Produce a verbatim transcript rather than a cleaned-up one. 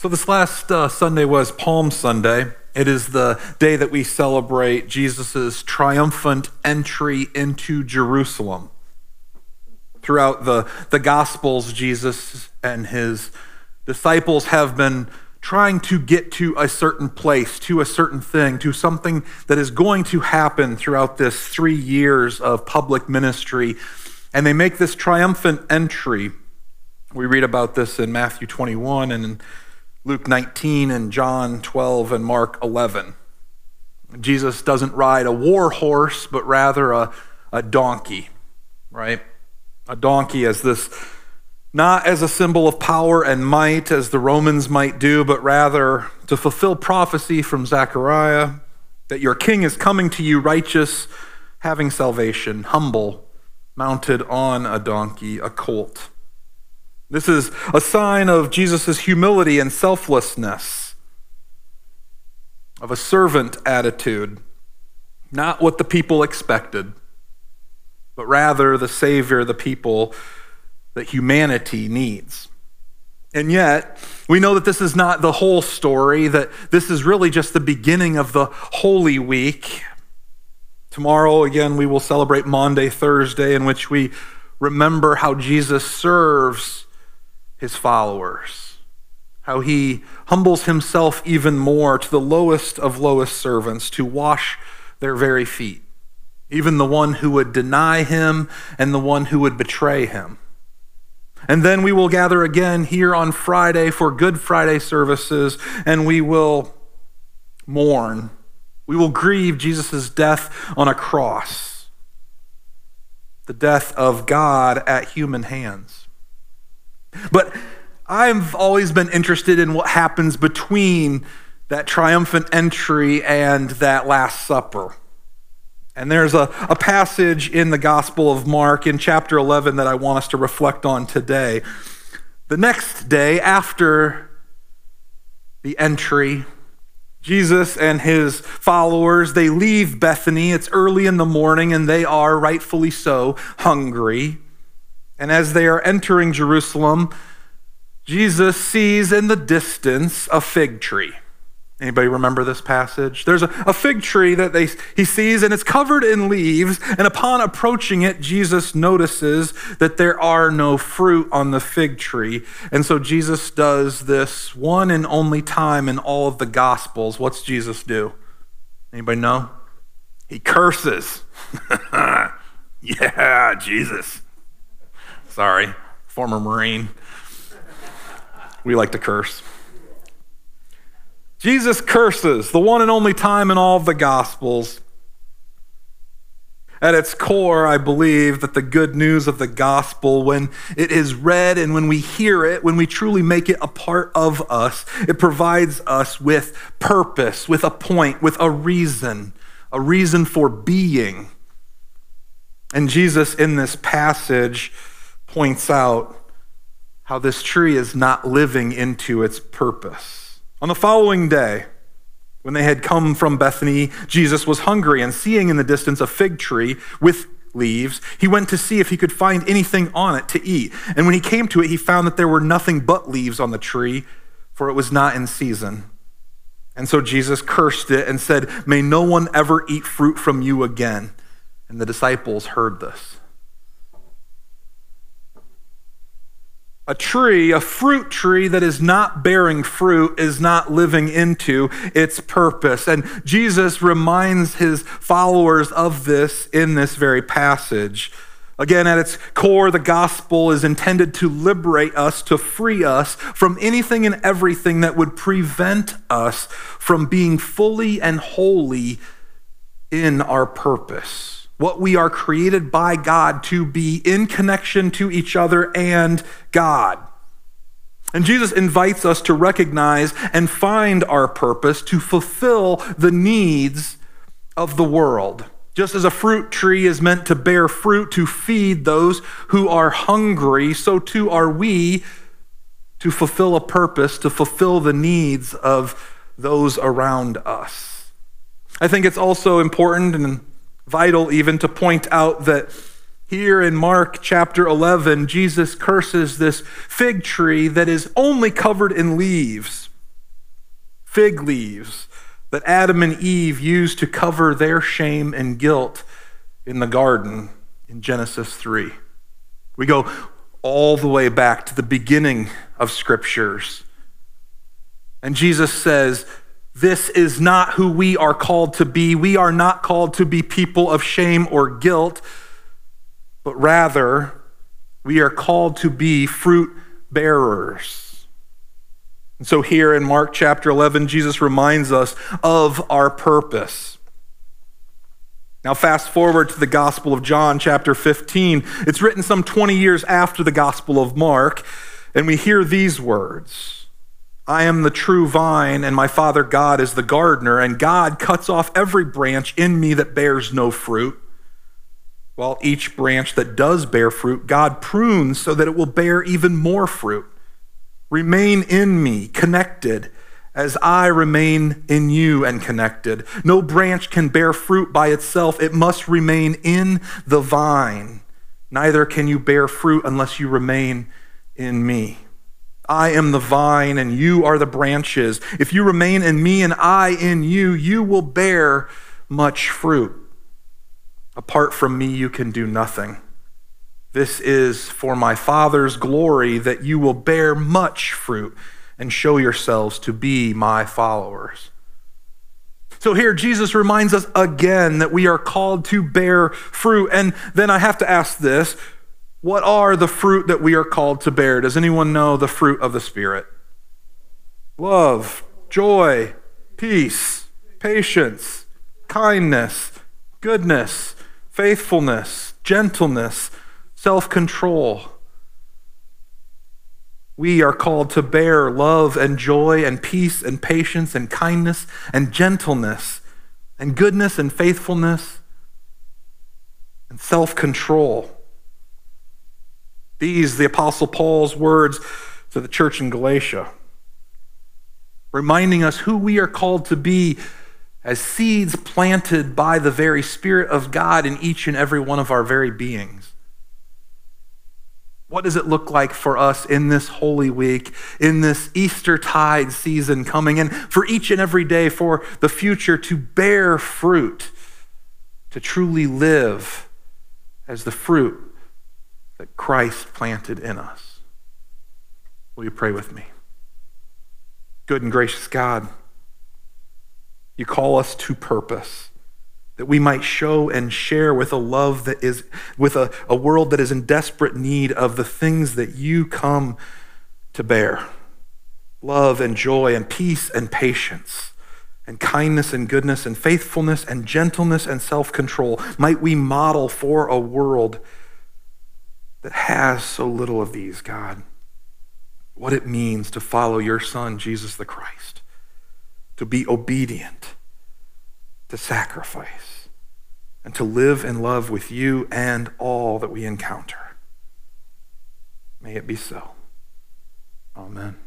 So this last uh, Sunday was Palm Sunday. It is the day that we celebrate Jesus' triumphant entry into Jerusalem. Throughout the, the Gospels, Jesus and his disciples have been trying to get to a certain place, to a certain thing, to something that is going to happen throughout this three years of public ministry. And they make this triumphant entry. We read about this in Matthew twenty-one and in Luke nineteen and John twelve and Mark eleven. Jesus doesn't ride a war horse, but rather a, a donkey, right? A donkey as this, not as a symbol of power and might as the Romans might do, but rather to fulfill prophecy from Zechariah that your king is coming to you righteous, having salvation, humble, mounted on a donkey, a colt. This is a sign of Jesus' humility and selflessness, of a servant attitude, not what the people expected, but rather the Savior, the people that humanity needs. And yet, we know that this is not the whole story, that this is really just the beginning of the Holy Week. Tomorrow, again, we will celebrate Maundy Thursday, in which we remember how Jesus serves his followers, how he humbles himself even more to the lowest of lowest servants to wash their very feet, even the one who would deny him and the one who would betray him. And then we will gather again here on Friday for Good Friday services, and we will mourn. We will grieve Jesus' death on a cross, the death of God at human hands. But I've always been interested in what happens between that triumphant entry and that Last Supper. And there's a, a passage in the Gospel of Mark in chapter eleven that I want us to reflect on today. The next day after the entry, Jesus and his followers, they leave Bethany. It's early in the morning and they are, rightfully so, hungry. And as they are entering Jerusalem, Jesus sees in the distance a fig tree. Anybody remember this passage? There's a, a fig tree that they, he sees, and it's covered in leaves. And upon approaching it, Jesus notices that there are no fruit on the fig tree. And so Jesus does this one and only time in all of the Gospels. What's Jesus do? Anybody know? He curses. Yeah, Jesus. Sorry, former Marine. We like to curse. Jesus curses, the one and only time in all of the Gospels. At its core, I believe that the good news of the gospel, when it is read and when we hear it, when we truly make it a part of us, it provides us with purpose, with a point, with a reason, a reason for being. And Jesus in this passage points out how this tree is not living into its purpose. On the following day, when they had come from Bethany, Jesus was hungry, and seeing in the distance a fig tree with leaves, he went to see if he could find anything on it to eat. And when he came to it, he found that there were nothing but leaves on the tree, for it was not in season. And so Jesus cursed it and said, "May no one ever eat fruit from you again." And the disciples heard this. A tree, a fruit tree that is not bearing fruit is not living into its purpose. And Jesus reminds his followers of this in this very passage. Again, at its core, the gospel is intended to liberate us, to free us from anything and everything that would prevent us from being fully and wholly in our purpose. What we are created by God to be in connection to each other and God. And Jesus invites us to recognize and find our purpose to fulfill the needs of the world. Just as a fruit tree is meant to bear fruit to feed those who are hungry, so too are we to fulfill a purpose, to fulfill the needs of those around us. I think it's also important and vital even to point out that here in Mark chapter eleven, Jesus curses this fig tree that is only covered in leaves. fig leaves that Adam and Eve used to cover their shame and guilt in the garden in Genesis three. We go all the way back to the beginning of Scriptures. And Jesus says, this is not who we are called to be. We are not called to be people of shame or guilt, but rather we are called to be fruit bearers. And so here in Mark chapter eleven, Jesus reminds us of our purpose. Now fast forward to the Gospel of John chapter fifteen. It's written some twenty years after the Gospel of Mark, and we hear these words. I am the true vine, and my Father God is the gardener, and God cuts off every branch in me that bears no fruit, while each branch that does bear fruit, God prunes so that it will bear even more fruit. Remain in me, connected, as I remain in you and connected. No branch can bear fruit by itself. It must remain in the vine. Neither can you bear fruit unless you remain in me. I am the vine and you are the branches. If you remain in me and I in you, you will bear much fruit. Apart from me, you can do nothing. This is for my Father's glory, that you will bear much fruit and show yourselves to be my followers. So here Jesus reminds us again that we are called to bear fruit. And then I have to ask this, what are the fruit that we are called to bear? Does anyone know the fruit of the Spirit? Love, joy, peace, patience, kindness, goodness, faithfulness, gentleness, self-control. We are called to bear love and joy and peace and patience and kindness and gentleness and goodness and faithfulness and self-control. These, the Apostle Paul's words to the church in Galatia, reminding us who we are called to be as seeds planted by the very Spirit of God in each and every one of our very beings. What does it look like for us in this Holy Week, in this Eastertide season coming, and for each and every day for the future to bear fruit, to truly live as the fruit that Christ planted in us? Will you pray with me? Good and gracious God, you call us to purpose, that we might show and share with a love that is, with a, a world that is in desperate need of the things that you come to bear. Love and joy and peace and patience and kindness and goodness and faithfulness and gentleness and self-control. Might we model for a world that has so little of these, God, what it means to follow your Son, Jesus the Christ, to be obedient, to sacrifice, and to live in love with you and all that we encounter. May it be so. Amen.